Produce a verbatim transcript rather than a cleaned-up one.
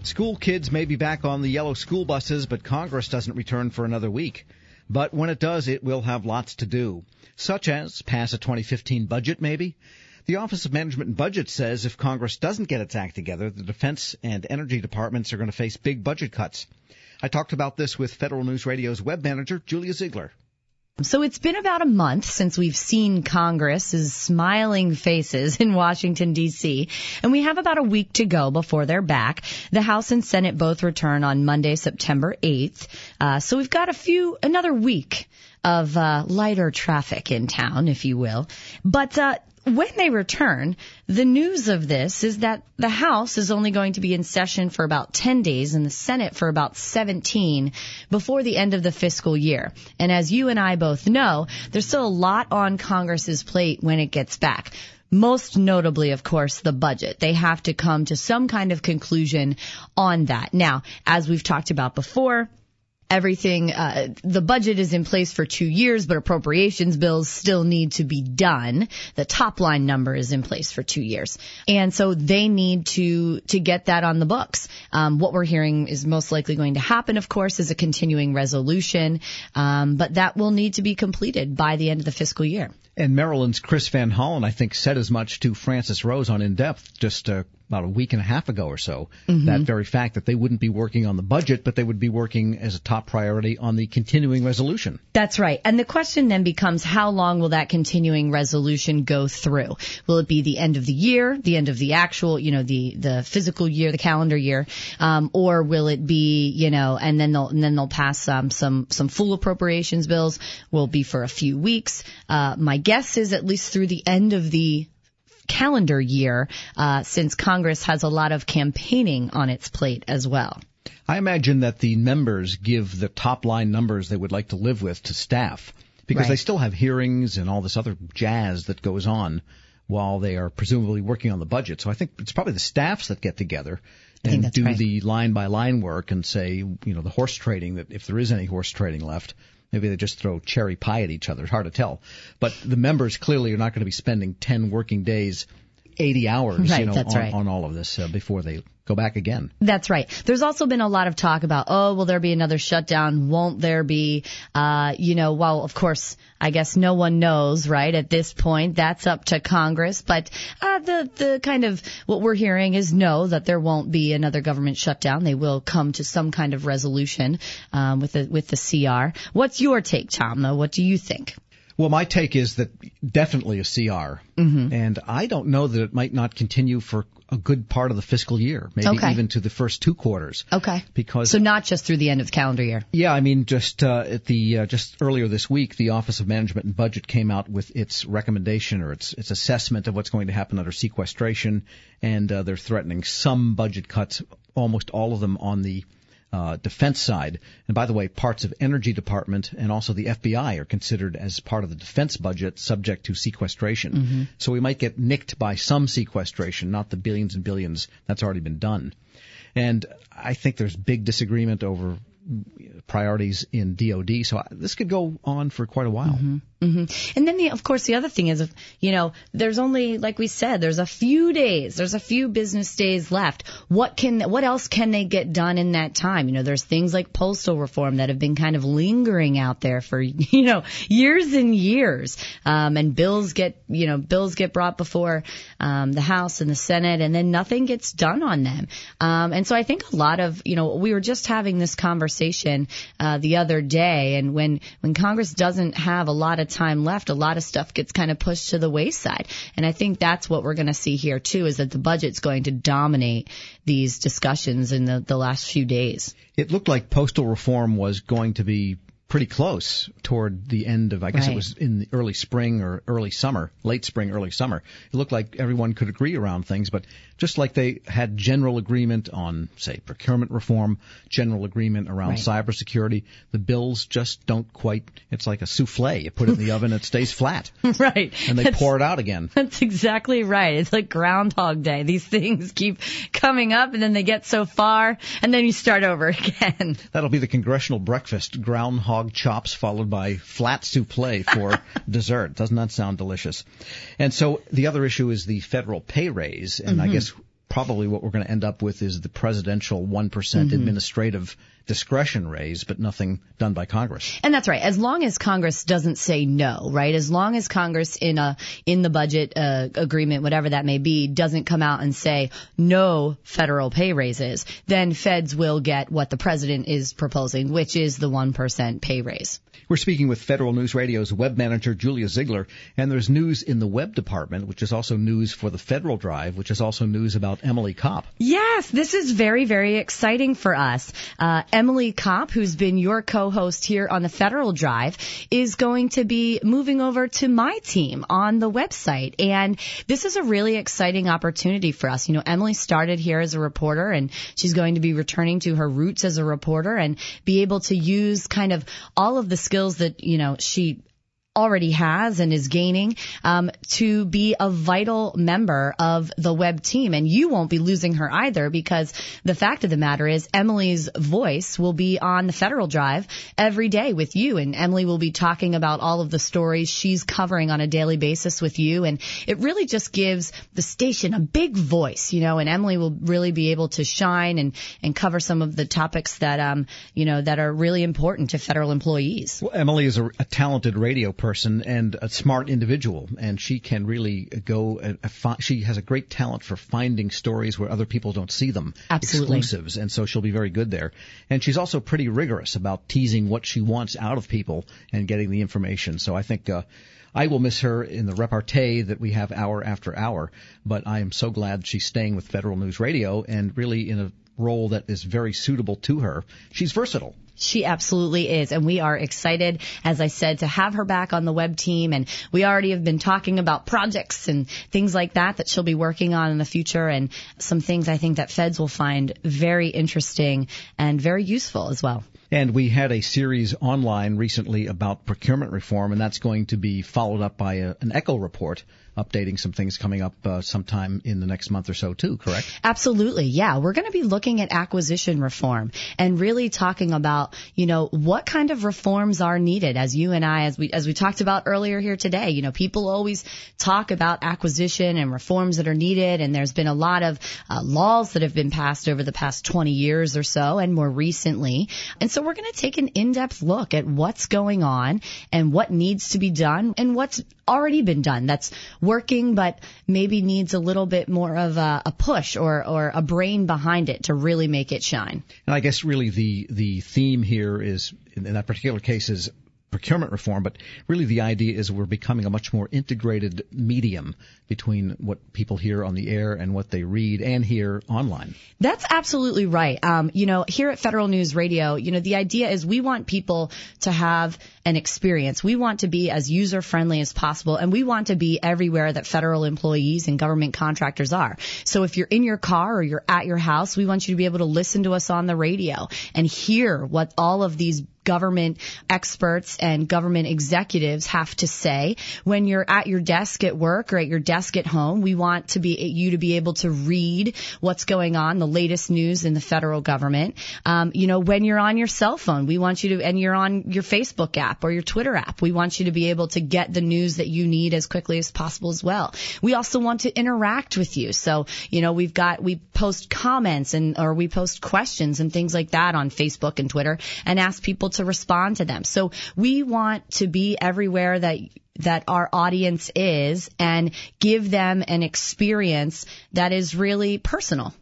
School kids may be back on the yellow school buses, but Congress doesn't return for another week. But when it does, it will have lots to do, such as pass a twenty fifteen budget, maybe. The Office of Management and Budget says if Congress doesn't get its act together, the Defense and Energy departments are going to face big budget cuts. I talked about this with Federal News Radio's web manager, Julia Ziegler. So it's been about a month since we've seen Congress's smiling faces in Washington, D C, and we have about a week to go before they're back. The House and Senate both return on Monday, September eighth. Uh, so we've got a few, another week of uh, lighter traffic in town, if you will. But uh when they return, the news of this is that the House is only going to be in session for about ten days and the Senate for about seventeen before the end of the fiscal year. And as you and I both know, there's still a lot on Congress's plate when it gets back. Most notably, of course, the budget. They have to come to some kind of conclusion on that. Now, as we've talked about before, Everything, uh, the budget is in place for two years, but appropriations bills still need to be done. The top line number is in place for two years. And so they need to, to get that on the books. Um, what we're hearing is most likely going to happen, of course, is a continuing resolution. Um, but that will need to be completed by the end of the fiscal year. And Maryland's Chris Van Hollen, I think, said as much to Francis Rose on In Depth just uh, about a week and a half ago or so. Mm-hmm. That very fact that they wouldn't be working on the budget, but they would be working as a top priority on the continuing resolution. That's right. And the question then becomes, how long will that continuing resolution go through? Will it be the end of the year, the end of the actual, you know, the, the physical year, the calendar year, um, or will it be, you know, and then they'll and then they'll pass um, some some full appropriations bills? Will be for a few weeks. Uh, my guess is at least through the end of the calendar year, uh, since Congress has a lot of campaigning on its plate as well. I imagine that the members give the top line numbers they would like to live with to staff because right. they still have hearings and all this other jazz that goes on while they are presumably working on the budget. So I think it's probably the staffs that get together and do right. the line by line work and say, you know, the horse trading, that if there is any horse trading left. Maybe they just throw cherry pie at each other. It's hard to tell. But the members clearly are not going to be spending ten working days, eighty hours, right, you know, that's on, right. on all of this uh, before they go back again. That's right. There's also been a lot of talk about, oh, will there be another shutdown? Won't there be? Uh, you know, well, of course, I guess no one knows, right, at this point. That's up to Congress. But uh, the, the kind of what we're hearing is no, that there won't be another government shutdown. They will come to some kind of resolution um, with the, with the C R. What's your take, Tom, though? What do you think? Well, my take is that definitely a C R. Mm-hmm. And I don't know that it might not continue for a good part of the fiscal year, maybe okay. even to the first two quarters. Okay. Because so not just through the end of the calendar year. Yeah, I mean, just uh, at the uh, just earlier this week, the Office of Management and Budget came out with its recommendation or its its assessment of what's going to happen under sequestration, and uh, they're threatening some budget cuts, almost all of them on the Uh, defense side. And by the way, parts of Energy Department and also the F B I are considered as part of the defense budget subject to sequestration. Mm-hmm. So we might get nicked by some sequestration, not the billions and billions that's already been done. And I think there's big disagreement over priorities in D O D. So this could go on for quite a while. Mm-hmm. Mm-hmm. And then, the, of course, the other thing is, you know, there's only, like we said, there's a few days, there's a few business days left. What can, what else can they get done in that time? You know, there's things like postal reform that have been kind of lingering out there for, you know, years and years. Um, and bills get, you know, bills get brought before um, the House and the Senate, and then nothing gets done on them. Um, and so I think a lot of, you know, we were just having this conversation uh, the other day, and when when Congress doesn't have a lot of time left, a lot of stuff gets kind of pushed to the wayside. And I think that's what we're going to see here, too, is that the budget's going to dominate these discussions in the, the last few days. It looked like postal reform was going to be pretty close toward the end of, I guess right. it was in the early spring or early summer, late spring, early summer. It looked like everyone could agree around things, but just like they had general agreement on, say, procurement reform, general agreement around right. cybersecurity, the bills just don't quite, it's like a souffle. You put it in the oven, it stays flat. Right. And they that's, pour it out again. That's exactly right. It's like Groundhog Day. These things keep coming up, and then they get so far, and then you start over again. That'll be the congressional breakfast, groundhog chops followed by flat souffle for dessert. Doesn't that sound delicious? And so the other issue is the federal pay raise, and mm-hmm. I guess probably what we're going to end up with is the presidential one percent mm-hmm. administrative discretion raise, but nothing done by Congress. And that's right. As long as Congress doesn't say no, right? As long as Congress in a in the budget uh, agreement, whatever that may be, doesn't come out and say no federal pay raises, then feds will get what the president is proposing, which is the one percent pay raise. We're speaking with Federal News Radio's web manager, Julia Ziegler, and there's news in the web department, which is also news for the Federal Drive, which is also news about Emily Kopp. Yes, this is very, very exciting for us. Uh, Emily Kopp, who's been your co-host here on the Federal Drive, is going to be moving over to my team on the website. And this is a really exciting opportunity for us. You know, Emily started here as a reporter, and she's going to be returning to her roots as a reporter and be able to use kind of all of the skills that, you know, she already has and is gaining um, to be a vital member of the web team. And you won't be losing her either, because the fact of the matter is Emily's voice will be on the Federal Drive every day with you. And Emily will be talking about all of the stories she's covering on a daily basis with you. And it really just gives the station a big voice, you know, and Emily will really be able to shine and, and cover some of the topics that, um, you know, that are really important to federal employees. Well, Emily is a, a talented radio person and a smart individual, and she can really go and fi- she has a great talent for finding stories where other people don't see them. Absolutely. Exclusives, and so she'll be very good there. And she's also pretty rigorous about teasing what she wants out of people and getting the information. So I think uh, I will miss her in the repartee that we have hour after hour, but I am so glad she's staying with Federal News Radio and really in a role that is very suitable to her. She's versatile. She absolutely is, and we are excited, as I said, to have her back on the web team, and we already have been talking about projects and things like that that she'll be working on in the future, and some things I think that feds will find very interesting and very useful as well. And we had a series online recently about procurement reform, and that's going to be followed up by a, an Echo report updating some things coming up uh, sometime in the next month or so too, correct? Absolutely, yeah. We're going to be looking at acquisition reform and really talking about, you know, what kind of reforms are needed. As you and I, as we as we talked about earlier here today, you know, people always talk about acquisition and reforms that are needed, and there's been a lot of uh, laws that have been passed over the past twenty years or so, and more recently. And so we're going to take an in-depth look at what's going on and what needs to be done and what's already been done that's working, but maybe needs a little bit more of a, a push or, or a brain behind it to really make it shine. And I guess really the, the theme here is, in that particular case, is procurement reform, but really the idea is we're becoming a much more integrated medium between what people hear on the air and what they read and hear online. That's absolutely right. Um, you know, here at Federal News Radio, you know, the idea is we want people to have an experience. We want to be as user-friendly as possible, and we want to be everywhere that federal employees and government contractors are. So if you're in your car or you're at your house, we want you to be able to listen to us on the radio and hear what all of these government experts and government executives have to say. When you're at your desk at work or at your desk at home, we want to be you to be able to read what's going on, the latest news in the federal government. Um, you know, when you're on your cell phone, we want you to, and you're on your Facebook app or your Twitter app, we want you to be able to get the news that you need as quickly as possible as well. We also want to interact with you. So, you know, we've got, we post comments and, or we post questions and things like that on Facebook and Twitter and ask people to respond to them. So we want to be everywhere that that our audience is and give them an experience that is really personal.